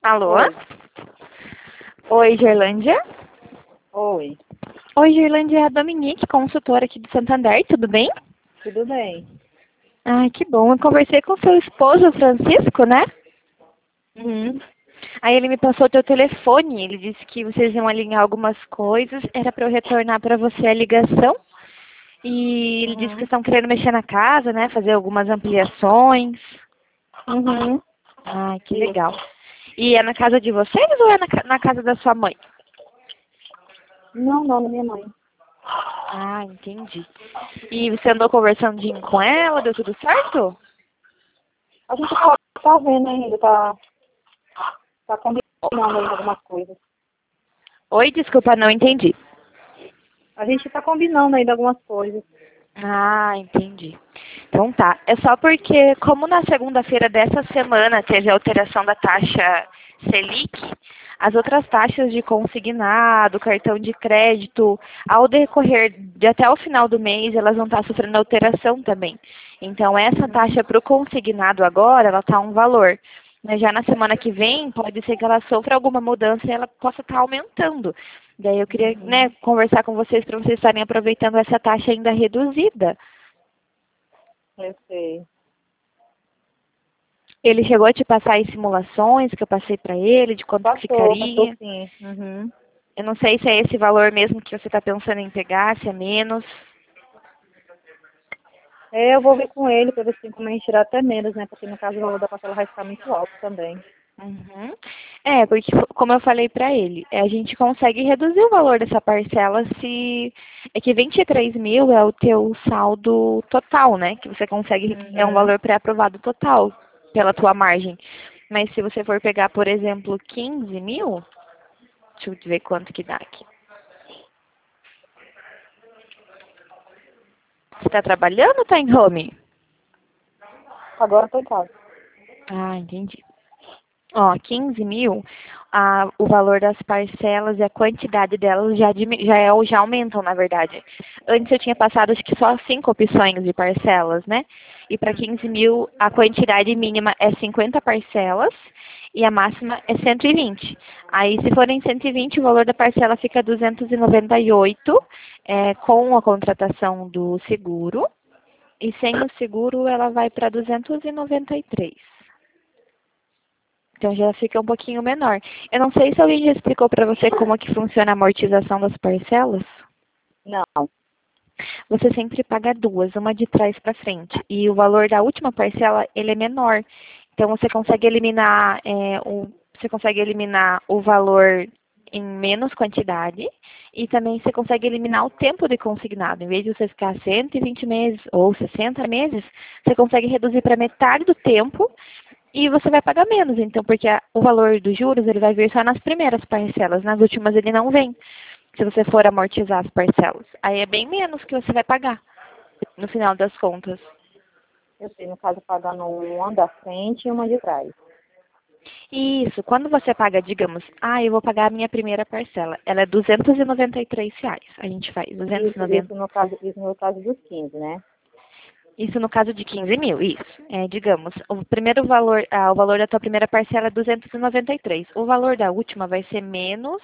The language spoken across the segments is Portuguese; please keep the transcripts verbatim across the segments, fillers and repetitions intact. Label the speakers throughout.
Speaker 1: Alô?
Speaker 2: Oi.
Speaker 1: Oi, Gerlândia?
Speaker 2: Oi.
Speaker 1: Oi, Gerlândia, é a Dominique, consultora aqui do Santander, tudo bem?
Speaker 2: Tudo bem?
Speaker 1: Ai, que bom. Eu conversei com seu esposo, Francisco, né?
Speaker 2: Uhum.
Speaker 1: Aí ele me passou o teu telefone, ele disse que vocês iam alinhar algumas coisas, era para eu retornar para você a ligação. E ele disse que
Speaker 2: Uhum.
Speaker 1: estão querendo mexer na casa, né? Fazer algumas ampliações.
Speaker 2: Uhum.
Speaker 1: Ai, que
Speaker 2: Isso.
Speaker 1: legal. E é na casa de vocês ou é na, ca- na casa da sua mãe?
Speaker 2: Não, não, da minha mãe.
Speaker 1: Ah, entendi. E você andou conversando de- com ela, deu tudo certo?
Speaker 2: A gente tá, tá vendo ainda, tá, tá combinando ainda algumas coisas.
Speaker 1: Oi, desculpa, não entendi.
Speaker 2: A gente tá combinando ainda algumas coisas.
Speaker 1: Ah, entendi. Então tá. É só porque, como na segunda-feira dessa semana teve a alteração da taxa Selic, as outras taxas de consignado, cartão de crédito, ao decorrer de até o final do mês, elas vão estar sofrendo alteração também. Então, essa
Speaker 2: Uhum.
Speaker 1: taxa para o consignado agora, ela está um valor. Mas já na semana que vem, pode ser que ela sofra alguma mudança e ela possa estar aumentando. Daí eu queria, né,
Speaker 2: Uhum.
Speaker 1: conversar com vocês para vocês estarem aproveitando essa taxa ainda reduzida.
Speaker 2: Eu sei.
Speaker 1: Ele chegou a te passar as simulações que eu passei para ele, de quanto que
Speaker 2: Passou, passou
Speaker 1: ficaria.
Speaker 2: sim. Uhum.
Speaker 1: Eu não sei se é esse valor mesmo que você está pensando em pegar, se é menos.
Speaker 2: É, eu vou ver com ele pra ver se tem como a gente tirar até menos, né? Porque no caso o valor da parcela vai ficar muito alto também.
Speaker 1: Uhum. É, porque como eu falei para ele, é, a gente consegue reduzir o valor dessa parcela se é que vinte e três mil é o teu saldo total, né? Que você consegue, é um
Speaker 2: Uhum.
Speaker 1: valor pré-aprovado total pela tua margem. Mas se você for pegar, por exemplo, quinze mil, deixa eu ver quanto que dá aqui. Você está trabalhando ou está em home?
Speaker 2: Agora tô em casa.
Speaker 1: Ah, entendi. Ó, quinze mil, a, o valor das parcelas e a quantidade delas já, dimi- já, é, já aumentam, na verdade. Antes eu tinha passado acho que só cinco opções de parcelas, né? E para quinze mil, a quantidade mínima é cinquenta parcelas e a máxima é cento e vinte. Aí, se forem cento e vinte, o valor da parcela fica duzentos e noventa e oito, é, com a contratação do seguro. E sem o seguro, ela vai para duzentos e noventa e três. Então já fica um pouquinho menor. Eu não sei se alguém já explicou para você como que funciona a amortização das parcelas.
Speaker 2: Não.
Speaker 1: Você sempre paga duas, uma de trás para frente. E o valor da última parcela, ele é menor. Então você consegue eliminar, é, o, você consegue eliminar o valor em menos quantidade e também você consegue eliminar o tempo de consignado. Em vez de você ficar cento e vinte meses ou sessenta meses, você consegue reduzir para metade do tempo e você vai pagar menos, então, porque a, o valor dos juros ele vai vir só nas primeiras parcelas, nas últimas ele não vem, se você for amortizar as parcelas. Aí é bem menos que você vai pagar, no final das contas.
Speaker 2: Eu sei, no caso, pagando uma da frente e uma de trás.
Speaker 1: Isso, quando você paga, digamos, ah, eu vou pagar a minha primeira parcela, ela é duzentos e noventa e três reais. A gente faz duzentos e
Speaker 2: Isso,
Speaker 1: noventa.
Speaker 2: isso no caso, isso no caso dos quinze, né?
Speaker 1: Isso no caso de quinze mil, isso. É, digamos, o primeiro valor, ah, o valor da tua primeira parcela é duzentos e noventa e três. O valor da última vai ser menos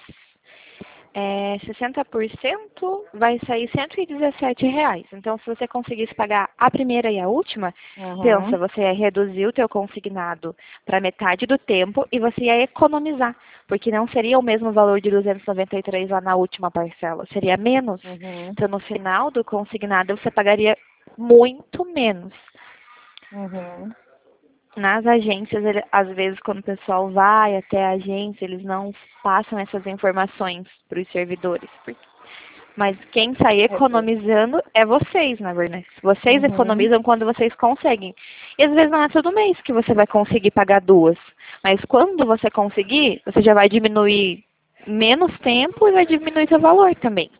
Speaker 1: é, sessenta por cento, vai sair cento e dezessete reais. Então, se você conseguisse pagar a primeira e a última, pensa,
Speaker 2: Uhum.
Speaker 1: você ia reduzir o teu consignado para metade do tempo e você ia economizar, porque não seria o mesmo valor de duzentos e noventa e três lá na última parcela, seria menos.
Speaker 2: Uhum.
Speaker 1: Então, no final do consignado, você pagaria muito menos.
Speaker 2: Uhum.
Speaker 1: Nas agências, ele- às vezes, quando o pessoal vai até a agência, eles não passam essas informações para os servidores. por- Mas quem sai
Speaker 2: Eu sei.
Speaker 1: economizando é vocês, na verdade. Vocês
Speaker 2: Uhum.
Speaker 1: economizam quando vocês conseguem. E às vezes não é todo mês que você vai conseguir pagar duas. Mas quando você conseguir, você já vai diminuir menos tempo e vai diminuir seu valor também.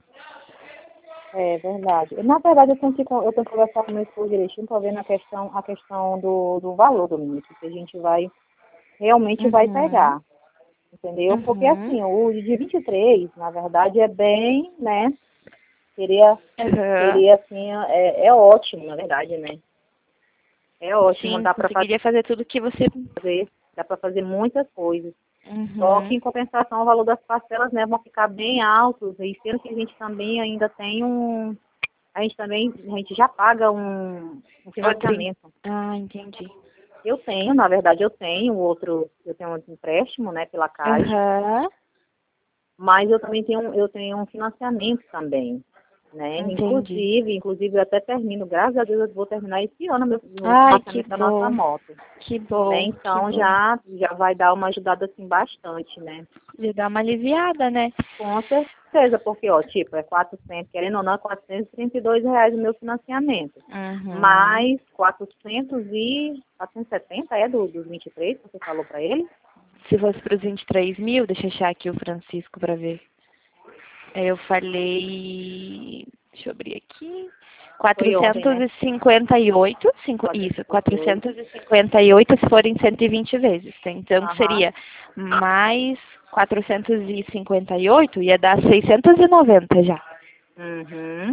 Speaker 2: É verdade. Na verdade, eu tenho que, con- eu tenho que conversar com o meu esposo direitinho para ver na questão, a questão do, do valor do limite, que a gente vai, realmente vai
Speaker 1: Uhum.
Speaker 2: pegar. Entendeu? Porque
Speaker 1: Uhum.
Speaker 2: assim, o de vinte e três, na verdade, é bem, né? Seria,
Speaker 1: Aham.
Speaker 2: seria assim, é, é ótimo, na verdade, né? É ótimo,
Speaker 1: Sim,
Speaker 2: dá para
Speaker 1: conseguiria fazer tudo que você.
Speaker 2: fazer, dá para fazer muitas coisas. Só que,
Speaker 1: Uhum.
Speaker 2: em compensação, o valor das parcelas, né, vão ficar bem altos, e sendo que a gente também ainda tem um... A gente também, a gente já paga um, um
Speaker 1: Outro. em-
Speaker 2: financiamento.
Speaker 1: Ah, entendi.
Speaker 2: Eu tenho, na verdade, eu tenho outro, eu tenho um empréstimo, né, pela Caixa,
Speaker 1: Aham,
Speaker 2: mas eu também tenho, eu tenho um financiamento também, né?
Speaker 1: entendi.
Speaker 2: Inclusive, inclusive eu até termino, graças a Deus eu vou terminar esse ano meu, meu
Speaker 1: Ai, que
Speaker 2: financiamento da nossa
Speaker 1: bom,
Speaker 2: moto,
Speaker 1: que
Speaker 2: né?
Speaker 1: bom, que
Speaker 2: Então
Speaker 1: bom.
Speaker 2: já, já vai dar uma ajudada assim bastante, né?
Speaker 1: Já dá uma aliviada, né?
Speaker 2: Com certeza, porque, ó, tipo, é quatrocentos, querendo ou não, é quatrocentos e trinta e dois reais o meu financiamento.
Speaker 1: Uhum.
Speaker 2: Mais quatrocentos e quatrocentos e setenta é do, dos vinte e três que você falou pra ele?
Speaker 1: Se fosse para os vinte e três mil, deixa eu achar aqui o Francisco para ver. É, eu falei, deixa eu abrir aqui,
Speaker 2: Foi ontem,
Speaker 1: quatrocentos
Speaker 2: né?
Speaker 1: e cinquenta e oito, cinco, isso,
Speaker 2: quatrocentos e cinquenta e oito.
Speaker 1: quatrocentos e cinquenta e oito se forem cento e vinte vezes, tá? Então
Speaker 2: Aham.
Speaker 1: seria mais quatrocentos e cinquenta e oito, ia dar seiscentos e noventa já.
Speaker 2: Uhum.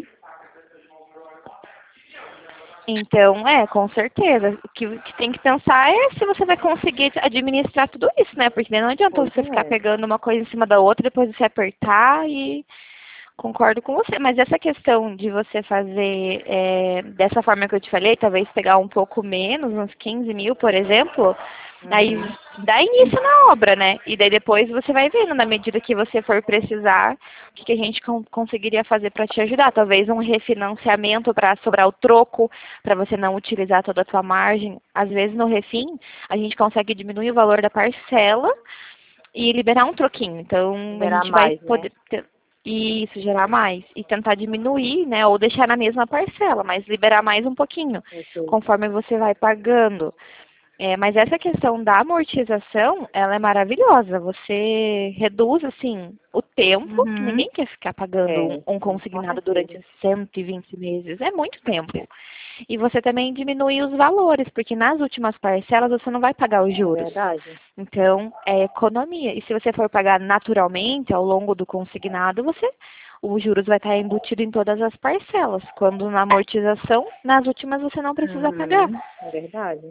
Speaker 1: Então, é, com certeza. O que, o que tem que pensar é se você vai conseguir administrar tudo isso, né? Porque não adianta
Speaker 2: Pois
Speaker 1: você ficar
Speaker 2: é.
Speaker 1: pegando uma coisa em cima da outra, depois você apertar e concordo com você. Mas essa questão de você fazer é, dessa forma que eu te falei, talvez pegar um pouco menos, uns quinze mil, por exemplo, aí
Speaker 2: Uhum.
Speaker 1: dá início na obra, né? E daí depois você vai vendo, na medida que você for precisar, o que, que a gente con- conseguiria fazer para te ajudar. Talvez um refinanciamento para sobrar o troco, para você não utilizar toda a tua margem. Às vezes no refim, a gente consegue diminuir o valor da parcela e liberar um troquinho. Então, a
Speaker 2: Liberar
Speaker 1: gente vai
Speaker 2: mais, né?
Speaker 1: poder ter- isso, gerar mais. E tentar diminuir, né? Ou deixar na mesma parcela, mas liberar mais um pouquinho,
Speaker 2: Perfeito.
Speaker 1: conforme você vai pagando. É, mas essa questão da amortização, ela é maravilhosa. Você reduz, assim, o tempo, que
Speaker 2: Uhum.
Speaker 1: ninguém quer ficar pagando um,
Speaker 2: É,
Speaker 1: um
Speaker 2: sim, com
Speaker 1: consignado
Speaker 2: certeza.
Speaker 1: durante cento e vinte meses. É muito tempo. E você também diminui os valores, porque nas últimas parcelas você não vai pagar os
Speaker 2: É
Speaker 1: juros.
Speaker 2: verdade.
Speaker 1: Então, é economia. E se você for pagar naturalmente ao longo do consignado, você os juros vai estar embutido em todas as parcelas. Quando na amortização, nas últimas você não precisa pagar.
Speaker 2: Uhum. É verdade.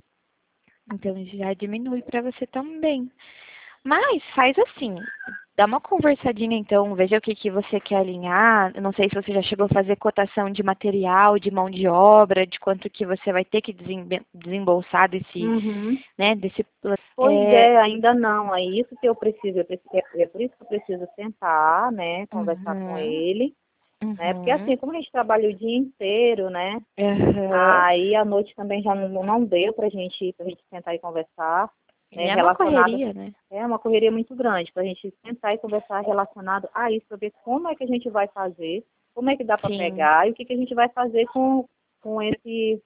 Speaker 1: Então já diminui para você também. Mas faz assim, dá uma conversadinha então, veja o que, que você quer alinhar. Eu não sei se você já chegou a fazer cotação de material, de mão de obra, de quanto que você vai ter que desembe- desembolsar desse,
Speaker 2: Uhum.
Speaker 1: né, desse pla-
Speaker 2: Pois
Speaker 1: é,
Speaker 2: é, ainda não. É isso que eu preciso. Eu preciso é, é por isso que eu preciso sentar, né? Conversar com
Speaker 1: uhum,
Speaker 2: ele, né? Porque
Speaker 1: uhum,
Speaker 2: assim, como a gente trabalha o dia inteiro, né?
Speaker 1: aham.
Speaker 2: Aí à noite também já não, não deu pra gente, pra gente sentar e conversar,
Speaker 1: E
Speaker 2: né?
Speaker 1: é uma
Speaker 2: Relacionado.
Speaker 1: correria, né?
Speaker 2: É uma correria muito grande pra gente sentar e conversar relacionado a isso, pra ver como é que a gente vai fazer, como é que dá para
Speaker 1: Sim,
Speaker 2: pegar e o que, que a gente vai fazer com, com esse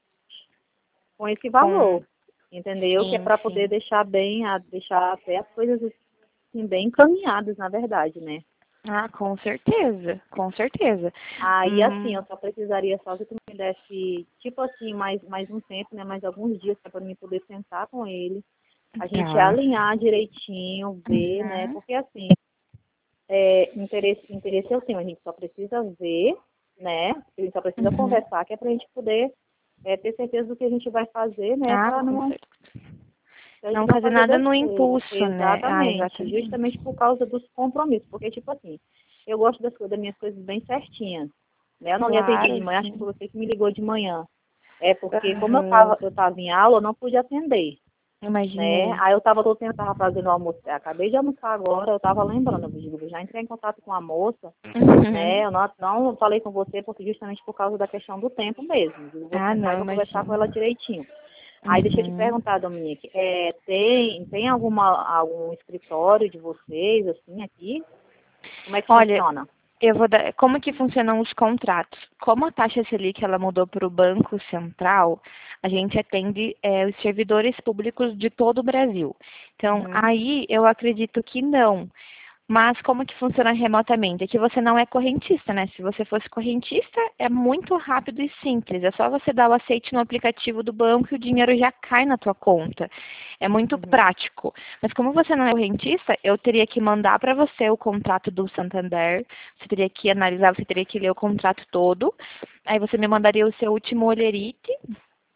Speaker 2: com esse
Speaker 1: com,
Speaker 2: valor, entendeu? Que é
Speaker 1: sim,
Speaker 2: para poder
Speaker 1: sim.
Speaker 2: deixar bem, a, deixar até as coisas assim, bem encaminhadas, na verdade, né?
Speaker 1: Ah, com certeza, com certeza.
Speaker 2: Aí, assim, eu
Speaker 1: Hum,
Speaker 2: só precisaria só que tu me desse, tipo assim, mais, mais um tempo, né? Mais alguns dias para mim poder sentar com ele, a gente
Speaker 1: tá.
Speaker 2: alinhar direitinho, ver, né?
Speaker 1: Uhum,
Speaker 2: Porque, assim, é, interesse, interesse eu tenho, a gente só precisa ver, né? A gente só precisa
Speaker 1: uhum.
Speaker 2: conversar, que é para a gente poder é, ter certeza do que a gente vai fazer, né?
Speaker 1: Ah,
Speaker 2: Para
Speaker 1: com
Speaker 2: não
Speaker 1: certeza.
Speaker 2: a gente
Speaker 1: Não
Speaker 2: não
Speaker 1: fazer
Speaker 2: fazer
Speaker 1: nada no
Speaker 2: besteira.
Speaker 1: impulso, né? Ah,
Speaker 2: Exatamente. Justamente
Speaker 1: exatamente.
Speaker 2: por causa dos compromissos. Porque, tipo assim, eu gosto das, coisas- das minhas coisas bem certinhas. Né? Eu não lhe atendi de
Speaker 1: Claro,
Speaker 2: manhã, acho que
Speaker 1: sim.
Speaker 2: foi você que me ligou de manhã. É porque, como eu
Speaker 1: Aham.
Speaker 2: estava eu tava em aula, eu não pude atender. Né?
Speaker 1: Imaginei.
Speaker 2: Aí eu estava todo tempo tava fazendo almoço. Eu acabei de almoçar agora, eu estava lembrando. Eu digo, eu já entrei em contato com a moça,
Speaker 1: Uhum.
Speaker 2: né? Eu não, não falei com você porque justamente por causa da questão do tempo mesmo. Eu vou
Speaker 1: Ah,
Speaker 2: sentar e
Speaker 1: não,
Speaker 2: vou conversar com
Speaker 1: imagino.
Speaker 2: ela direitinho. Aí deixa eu te
Speaker 1: Uhum.
Speaker 2: perguntar, Dominique, é, tem, tem alguma, algum escritório de vocês, assim, aqui? Como é que
Speaker 1: Olha,
Speaker 2: funciona?
Speaker 1: eu vou dar, como que funcionam os contratos? Como a taxa Selic ela mudou para o Banco Central, a gente atende é, os servidores públicos de todo o Brasil. Então,
Speaker 2: Uhum,
Speaker 1: aí eu acredito que não. Mas como que funciona remotamente? É que você não é correntista, né? Se você fosse correntista, é muito rápido e simples. É só você dar o aceite no aplicativo do banco e o dinheiro já cai na tua conta. É muito
Speaker 2: uhum,
Speaker 1: prático. Mas como você não é correntista, eu teria que mandar para você o contrato do Santander. Você teria que analisar, você teria que ler o contrato todo. Aí você me mandaria o seu último olerite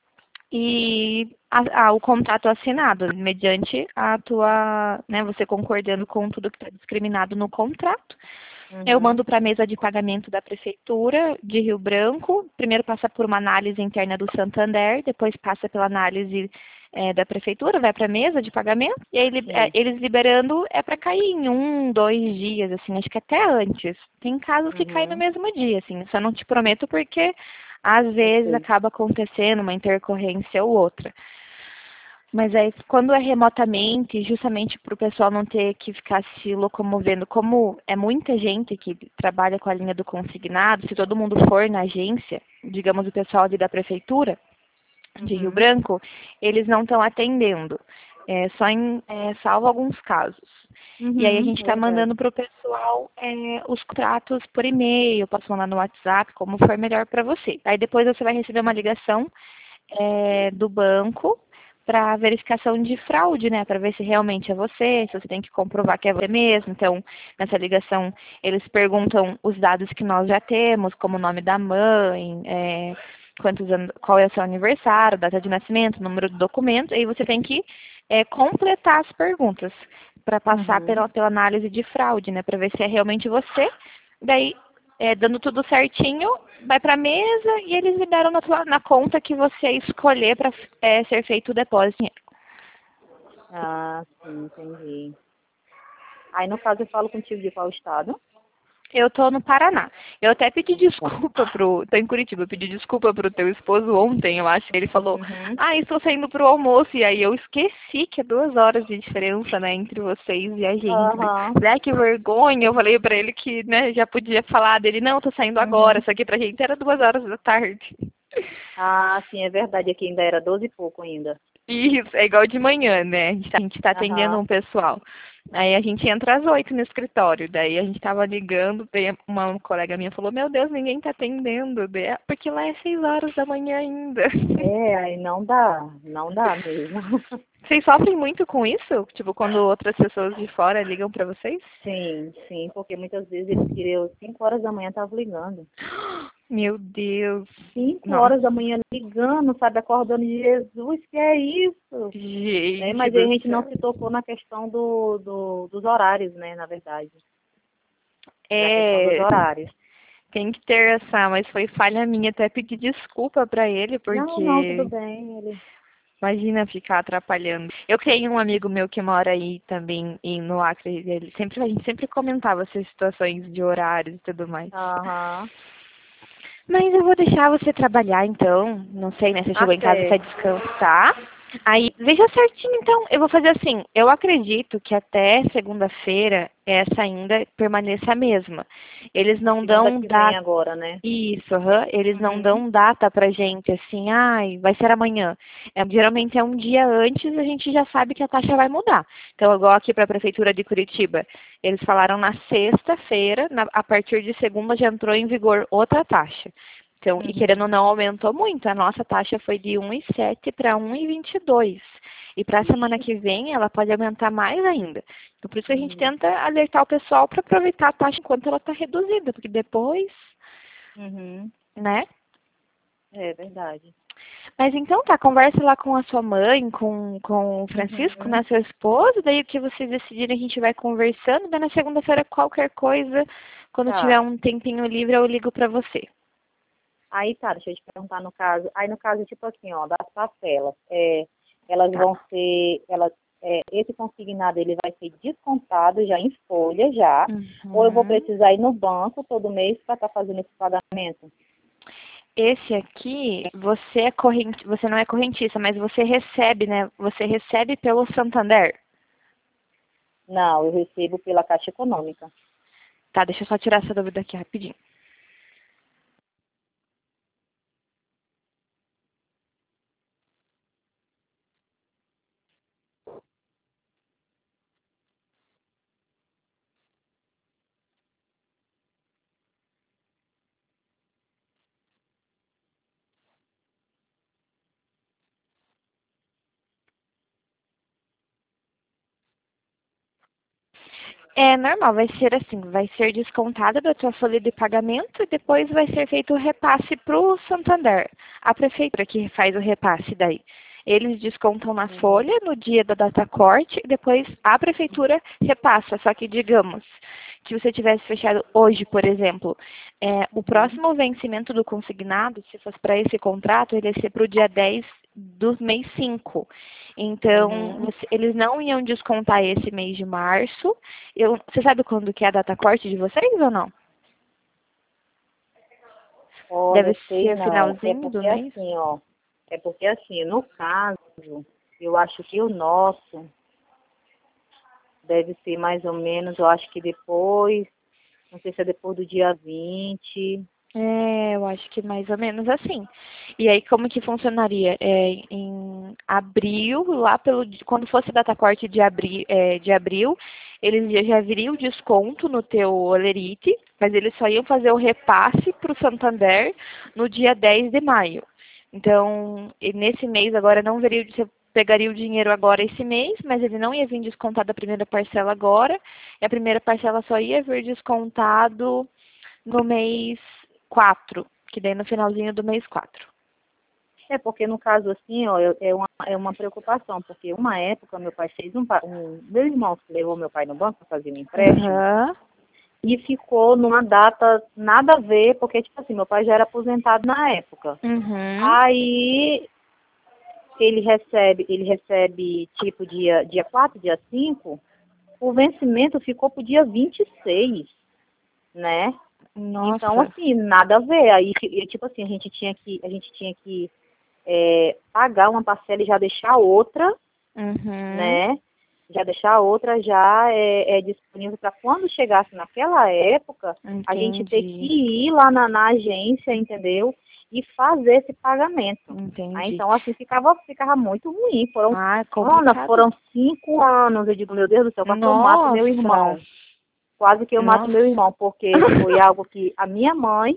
Speaker 1: e a, a, o contrato assinado, mediante a tua, né, você concordando com tudo que está discriminado no contrato. Eu
Speaker 2: Uhum.
Speaker 1: mando para a mesa de pagamento da Prefeitura de Rio Branco. Primeiro passa por uma análise interna do Santander, depois passa pela análise é, da Prefeitura, vai para a mesa de pagamento. E aí é,
Speaker 2: Sim.
Speaker 1: eles liberando é para cair em um, dois dias, assim, acho que até antes. Tem casos que caem no
Speaker 2: Uhum.
Speaker 1: mesmo dia, assim. Só não te prometo porque às
Speaker 2: Eu
Speaker 1: vezes
Speaker 2: sei.
Speaker 1: acaba acontecendo uma intercorrência ou outra. Mas aí, quando é remotamente, justamente para o pessoal não ter que ficar se locomovendo, como é muita gente que trabalha com a linha do consignado, se todo mundo for na agência, digamos o pessoal ali da prefeitura de Rio
Speaker 2: Uhum.
Speaker 1: Branco, eles não estão atendendo, é, só em, é, salvo alguns casos. E aí a
Speaker 2: Uhum.
Speaker 1: gente
Speaker 2: É
Speaker 1: está mandando
Speaker 2: verdade.
Speaker 1: para o pessoal é, os contratos por e-mail, posso mandar no WhatsApp, como for melhor para você. Aí depois você vai receber uma ligação é, do banco para verificação de fraude, né? Para ver se realmente é você, se você tem que comprovar que é você mesmo. Então, nessa ligação, eles perguntam os dados que nós já temos, como o nome da mãe, é, quantos anos, qual é o seu aniversário, data de nascimento, número do documento, e aí você tem que é, completar as perguntas para passar
Speaker 2: Uhum.
Speaker 1: pela, pela análise de fraude, né? Para ver se é realmente você. Daí, é, dando tudo certinho, vai para a mesa e eles liberam na, tua, na conta que você escolher para é, ser feito o depósito.
Speaker 2: Ah, sim, entendi. Aí, no caso, eu falo contigo de qual estado?
Speaker 1: Eu tô no Paraná. Eu até pedi
Speaker 2: Tá.
Speaker 1: desculpa pro. Tô em Curitiba, eu pedi desculpa pro teu esposo ontem, eu acho. Ele falou,
Speaker 2: Uhum.
Speaker 1: ah, estou saindo pro almoço. E aí eu esqueci que é duas horas de diferença, né, entre vocês e a gente.
Speaker 2: Aham.
Speaker 1: Falei, ah, que vergonha. Eu falei pra ele que, né, já podia falar dele, não, tô saindo agora.
Speaker 2: Uhum.
Speaker 1: Só que pra gente era duas horas da tarde.
Speaker 2: Ah, sim, é verdade. Aqui ainda era doze e pouco ainda.
Speaker 1: Isso, é igual de manhã, né? A gente tá, a gente tá atendendo
Speaker 2: Aham.
Speaker 1: um pessoal. Aí a gente entra às oito no escritório. Daí a gente tava ligando, daí uma colega minha falou, meu Deus, ninguém tá atendendo. Daí, "Ah, porque lá é seis horas da manhã ainda."
Speaker 2: É, aí não dá, não dá mesmo.
Speaker 1: Vocês sofrem muito com isso? Tipo, quando outras pessoas de fora ligam pra vocês?
Speaker 2: Sim, sim, porque muitas vezes eles queriam cinco horas da manhã estavam ligando.
Speaker 1: Meu Deus.
Speaker 2: Cinco
Speaker 1: Nossa.
Speaker 2: horas da manhã ligando, sabe, acordando de Jesus, que é isso? Né?
Speaker 1: Gente
Speaker 2: Mas a
Speaker 1: do
Speaker 2: gente não
Speaker 1: céu.
Speaker 2: se tocou na questão do, do, dos horários, né, na verdade. Na questão dos
Speaker 1: É,
Speaker 2: horários.
Speaker 1: tem que ter essa, mas foi falha minha até pedir desculpa pra ele,
Speaker 2: Não, não, tudo
Speaker 1: porque
Speaker 2: bem. Ele...
Speaker 1: imagina ficar atrapalhando. Eu tenho um amigo meu que mora aí também em, no Acre. Ele sempre, a gente sempre comentava essas situações de horários e tudo mais.
Speaker 2: Aham.
Speaker 1: Mas eu vou deixar você trabalhar então. Não sei, né? Você
Speaker 2: Tá
Speaker 1: chegou em casa para
Speaker 2: certo.
Speaker 1: descansar. Aí, veja certinho então. Eu vou fazer assim. Eu acredito que até segunda-feira essa ainda permaneça a mesma. Eles
Speaker 2: A
Speaker 1: não
Speaker 2: segunda
Speaker 1: dão
Speaker 2: que vem
Speaker 1: data.
Speaker 2: agora, né?
Speaker 1: Isso, aham. Eles não
Speaker 2: Uhum.
Speaker 1: dão data pra gente, assim, ai, vai ser amanhã. É, geralmente é um dia antes, a gente já sabe que a taxa vai mudar. Então, igual aqui para a Prefeitura de Curitiba, eles falaram na sexta-feira, na- a partir de segunda já entrou em vigor outra taxa. Então, e querendo
Speaker 2: Uhum.
Speaker 1: ou não, aumentou muito. A nossa taxa foi de um vírgula sete para um vírgula vinte e dois. E para a semana
Speaker 2: Ixi.
Speaker 1: que vem, ela pode aumentar mais ainda. Então, por isso que a gente
Speaker 2: Uhum.
Speaker 1: tenta alertar o pessoal para aproveitar a taxa enquanto ela está reduzida, porque depois,
Speaker 2: Uhum.
Speaker 1: né?
Speaker 2: É verdade.
Speaker 1: Mas então tá, converse lá com a sua mãe, com, com o Francisco,
Speaker 2: Uhum.
Speaker 1: né, seu esposo, daí o que vocês decidirem a gente vai conversando, daí na segunda-feira qualquer coisa, quando tiver
Speaker 2: Tá.
Speaker 1: um tempinho livre eu ligo pra você.
Speaker 2: Aí tá, deixa eu te perguntar no caso. Aí no caso, tipo assim, ó, das parcelas, é, elas
Speaker 1: Tá.
Speaker 2: vão ser, elas, é, esse consignado ele vai ser descontado já em folha já, ou eu vou
Speaker 1: Uhum.
Speaker 2: precisar ir no banco todo mês para estar fazendo esse pagamento?
Speaker 1: Esse aqui, você é corrente, você não é correntista, mas você recebe, né? Você recebe pelo Santander.
Speaker 2: Não, eu recebo pela Caixa Econômica.
Speaker 1: Tá, deixa eu só tirar essa dúvida aqui rapidinho. É normal, vai ser assim, vai ser descontada da tua folha de pagamento e depois vai ser feito o repasse para o Santander, a prefeitura que faz o repasse daí. Eles descontam na
Speaker 2: Uhum.
Speaker 1: folha no dia da data corte e depois a prefeitura repassa. Só que, digamos, que você tivesse fechado hoje, por exemplo, é, o
Speaker 2: Uhum.
Speaker 1: próximo vencimento do consignado, se fosse para esse contrato, ele ia ser para o dia dez do mês cinco. Então,
Speaker 2: Uhum.
Speaker 1: você- eles não iam descontar esse mês de março. Eu, você sabe quando que é a data corte de vocês ou não?
Speaker 2: Olha,
Speaker 1: Deve
Speaker 2: sei
Speaker 1: ser o
Speaker 2: não. É
Speaker 1: finalzinho do
Speaker 2: porque
Speaker 1: mês?
Speaker 2: assim, ó. É porque assim, no caso, eu acho que o nosso deve ser mais ou menos, eu acho que depois, não sei se é depois do dia vinte.
Speaker 1: É, eu acho que mais ou menos assim. E aí, como que funcionaria? É, em abril, lá pelo, quando fosse data corte de abril, é, de abril, eles já, já viriam o desconto no teu Olerite, mas eles só iam fazer o repasse para o Santander no dia dez de maio. Então, e nesse mês agora não veria, você pegaria o dinheiro agora esse mês, mas ele não ia vir descontado a primeira parcela agora, e a primeira parcela só ia vir descontado no mês quatro, que daí no finalzinho do mês quatro.
Speaker 2: É porque no caso assim, ó, eu- é uma, é uma preocupação, porque uma época meu pai fez um, pa- um meu irmão levou meu pai no banco para fazer um empréstimo
Speaker 1: Aham.
Speaker 2: e ficou numa data nada a ver, porque tipo assim, meu pai já era aposentado na época.
Speaker 1: Uhum.
Speaker 2: Aí ele recebe, ele recebe tipo dia, dia quatro, dia cinco, o vencimento ficou pro dia vinte e seis, né? Então,
Speaker 1: Nossa.
Speaker 2: assim, nada a ver. Aí, ti- tipo assim, a gente tinha que, a gente tinha que é, pagar uma parcela e já deixar outra,
Speaker 1: Uhum.
Speaker 2: né? Já deixar a outra já é, é disponível para quando chegasse naquela época, a gente ter que
Speaker 1: Entendi.
Speaker 2: ir lá na, na agência, entendeu? E fazer esse pagamento. Aí,
Speaker 1: Entendi.
Speaker 2: então, assim, ficava, ficava muito ruim. Foram,
Speaker 1: Ah, é
Speaker 2: Ana,
Speaker 1: complicado.
Speaker 2: foram cinco anos. Eu digo, meu Deus do céu, quase que eu mato meu
Speaker 1: Nossa.
Speaker 2: irmão. Quase que eu mato meu
Speaker 1: Nossa.
Speaker 2: irmão, porque foi algo que a minha mãe,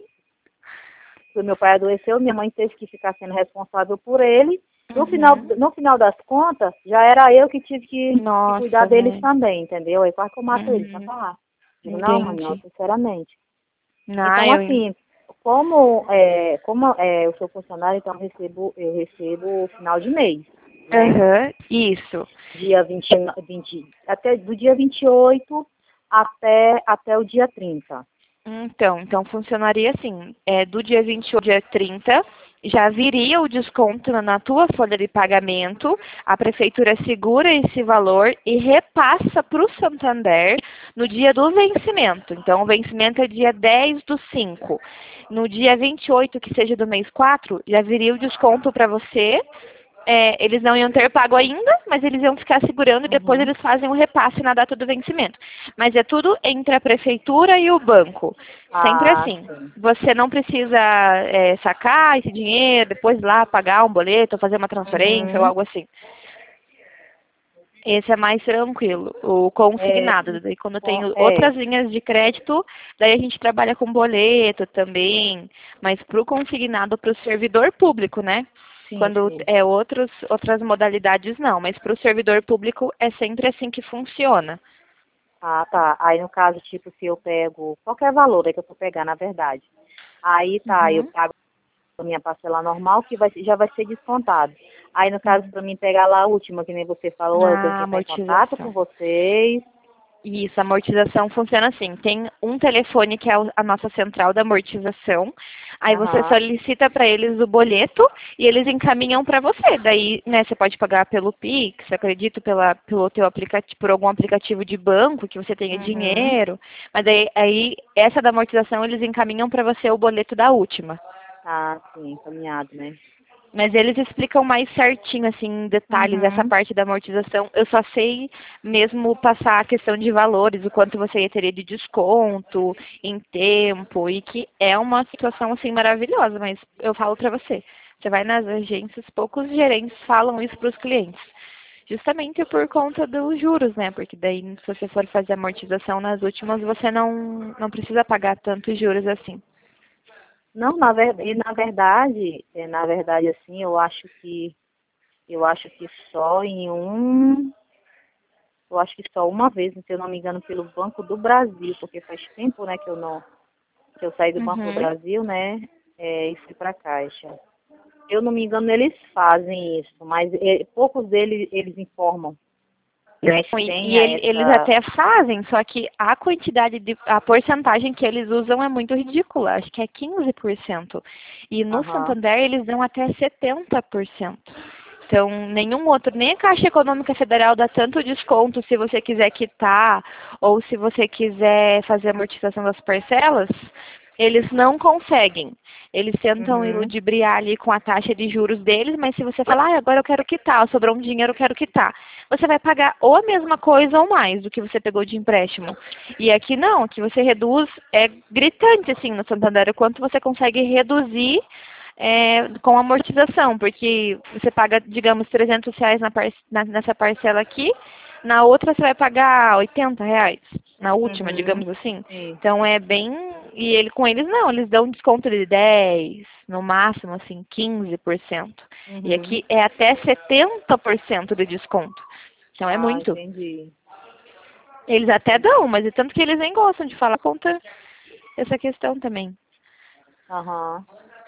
Speaker 2: quando meu pai adoeceu, minha mãe teve que ficar sendo responsável por ele. No final,
Speaker 1: Uhum.
Speaker 2: no final das contas, já era eu que tive que, que cuidar
Speaker 1: Nossa,
Speaker 2: deles
Speaker 1: né?
Speaker 2: também, entendeu? Aí quase que eu mato eles pra
Speaker 1: Uhum.
Speaker 2: falar. Digo, não, mãe, não,
Speaker 1: Entendi.
Speaker 2: sinceramente.
Speaker 1: Ah,
Speaker 2: Então,
Speaker 1: eu... en-
Speaker 2: assim, como, é, como é, eu sou funcionária, então eu recebo, eu recebo final de mês, né?
Speaker 1: Aham, isso.
Speaker 2: Dia vinte, vinte, até, do dia vinte e oito até, até o dia trinta.
Speaker 1: Então, então funcionaria assim, é, do dia vinte e oito ao dia trinta, já viria o desconto na na tua folha de pagamento, a prefeitura segura esse valor e repassa para o Santander no dia do vencimento. Então, o vencimento é dia dez do cinco. No dia vinte e oito, que seja do mês quatro, já viria o desconto para você. É, eles não iam ter pago ainda, mas eles iam ficar segurando e depois
Speaker 2: Uhum.
Speaker 1: eles fazem o repasse na data do vencimento. Mas é tudo entre a prefeitura e o banco. Sempre
Speaker 2: Ah,
Speaker 1: assim.
Speaker 2: sim.
Speaker 1: Você não precisa é, sacar esse dinheiro, depois ir lá pagar um boleto, ou fazer uma transferência ou
Speaker 2: Uhum.
Speaker 1: algo assim. Esse é mais tranquilo, o
Speaker 2: É,
Speaker 1: consignado.
Speaker 2: e
Speaker 1: Daí quando tem
Speaker 2: com- é,
Speaker 1: outras linhas de crédito, daí a gente trabalha com boleto também, mas para o consignado, para o servidor público, né?
Speaker 2: sim,
Speaker 1: Quando
Speaker 2: sim.
Speaker 1: é outros, outras modalidades não, mas para o servidor público é sempre assim que funciona.
Speaker 2: Ah, tá. Aí no caso, tipo, se eu pego qualquer valor aí que eu for pegar, na verdade. Aí tá, eu
Speaker 1: Uhum.
Speaker 2: pago a minha parcela normal, que vai, já vai ser descontado. Aí no caso,
Speaker 1: Uhum.
Speaker 2: para mim pegar lá a última, que nem você falou, eu tenho que
Speaker 1: A
Speaker 2: entrar em contato com
Speaker 1: amortização.
Speaker 2: vocês.
Speaker 1: Isso, a amortização funciona assim. Tem um telefone que é a nossa central da amortização. Aí você
Speaker 2: Aham.
Speaker 1: solicita para eles o boleto e eles encaminham para você. Daí, né, você pode pagar pelo Pix, acredito, pela, pelo teu aplicativo, por algum aplicativo de banco que você tenha
Speaker 2: Uhum.
Speaker 1: dinheiro. Mas aí, aí essa da amortização eles encaminham para você o boleto da última.
Speaker 2: Ah, sim, encaminhado, né?
Speaker 1: Mas eles explicam mais certinho, assim, em detalhes, essa
Speaker 2: Uhum.
Speaker 1: parte da amortização. Eu só sei mesmo passar a questão de valores, o quanto você ia ter de desconto em tempo, e que é uma situação, assim, maravilhosa. Mas eu falo pra você, você vai nas agências, poucos gerentes falam isso para os clientes. Justamente por conta dos juros, né? Porque daí, se você for fazer amortização nas últimas, você não, não precisa pagar tantos juros assim.
Speaker 2: Não, na verdade, na verdade, é, na verdade, assim, eu acho que eu acho que só em um Eu acho que só uma vez, se eu não me engano, pelo Banco do Brasil, porque faz tempo, né, que eu não, que eu saí do Banco do
Speaker 1: Uhum.
Speaker 2: Brasil, né, é, e fui para a Caixa. Eu não me engano, eles fazem isso, mas é, poucos deles eles informam, né, que
Speaker 1: E, e
Speaker 2: tenha
Speaker 1: ele- eles
Speaker 2: essa...
Speaker 1: até fazem, só que a quantidade de, a porcentagem que eles usam é muito ridícula, acho que é quinze por cento. E no
Speaker 2: Aham,
Speaker 1: Santander eles dão até setenta por cento. Então, nenhum outro, nem a Caixa Econômica Federal dá tanto desconto se você quiser quitar ou se você quiser fazer a amortização das parcelas, eles não conseguem. Eles tentam
Speaker 2: uhum,
Speaker 1: iludibriar ali com a taxa de juros deles, mas se você falar, ah, agora eu quero quitar, sobrou um dinheiro, eu quero quitar, você vai pagar ou a mesma coisa ou mais do que você pegou de empréstimo. E aqui não, aqui você reduz, é gritante assim no Santander, o quanto você consegue reduzir é, com amortização, porque você paga, digamos, trezentos reais na par na, nessa parcela aqui, na outra você vai pagar oitenta reais, na última,
Speaker 2: uhum,
Speaker 1: digamos assim.
Speaker 2: isso,
Speaker 1: Então é bem. E ele com eles não, eles dão um desconto de dez, no máximo, assim, quinze por cento. E
Speaker 2: uhum.
Speaker 1: aqui é até setenta por cento de desconto. Então é
Speaker 2: Ah,
Speaker 1: muito.
Speaker 2: entendi.
Speaker 1: Eles até dão, mas é tanto que eles nem gostam de falar conta essa questão também.
Speaker 2: Aham.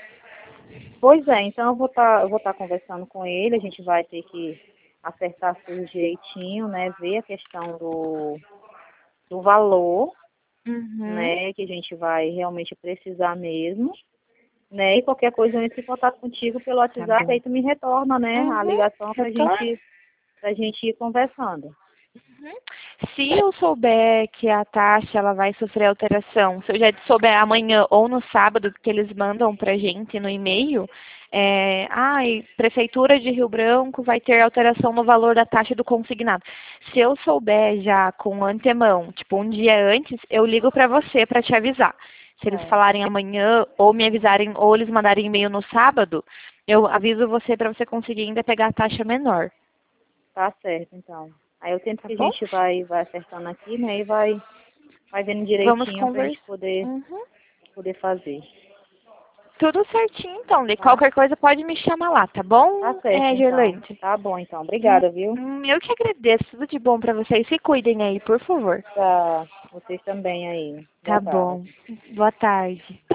Speaker 2: Pois é, então eu vou estar eu vou estar conversando com ele, a gente vai ter que acertar tudo direitinho, né? Ver a questão do, do valor,
Speaker 1: Uhum.
Speaker 2: né? Que a gente vai realmente precisar mesmo, né? E qualquer coisa eu entro em contato contigo pelo
Speaker 1: Tá
Speaker 2: WhatsApp,
Speaker 1: bom.
Speaker 2: aí tu me retorna, né? A
Speaker 1: Uhum.
Speaker 2: ligação pra
Speaker 1: Retorno.
Speaker 2: gente, pra gente ir conversando.
Speaker 1: Uhum. Se eu souber que a taxa ela vai sofrer alteração, se eu já souber amanhã ou no sábado que eles mandam pra gente no e-mail, é, ai, Prefeitura de Rio Branco vai ter alteração no valor da taxa do consignado. Se eu souber já com antemão, tipo um dia antes, eu ligo pra você pra te avisar. Se eles
Speaker 2: É,
Speaker 1: falarem amanhã ou me avisarem ou eles mandarem e-mail no sábado, eu aviso você pra você conseguir ainda pegar a taxa menor,
Speaker 2: tá certo, então. Aí o tempo
Speaker 1: tá
Speaker 2: que a
Speaker 1: bom?
Speaker 2: gente vai, vai acertando aqui, né? E vai, vai vendo
Speaker 1: Vamos
Speaker 2: direitinho pra gente
Speaker 1: conversar.
Speaker 2: poder,
Speaker 1: Uhum.
Speaker 2: poder fazer,
Speaker 1: Tudo certinho, então. De
Speaker 2: tá?
Speaker 1: qualquer coisa pode me chamar lá, tá
Speaker 2: Tá
Speaker 1: bom,
Speaker 2: certo,
Speaker 1: é,
Speaker 2: então.
Speaker 1: Gerlande?
Speaker 2: Tá bom, então.
Speaker 1: Hum,
Speaker 2: Obrigada, viu?
Speaker 1: hum, Eu que agradeço. Tudo de bom pra vocês. Se cuidem aí, por favor.
Speaker 2: Pra vocês também aí.
Speaker 1: Tá
Speaker 2: Boa tarde.
Speaker 1: bom. Boa tarde.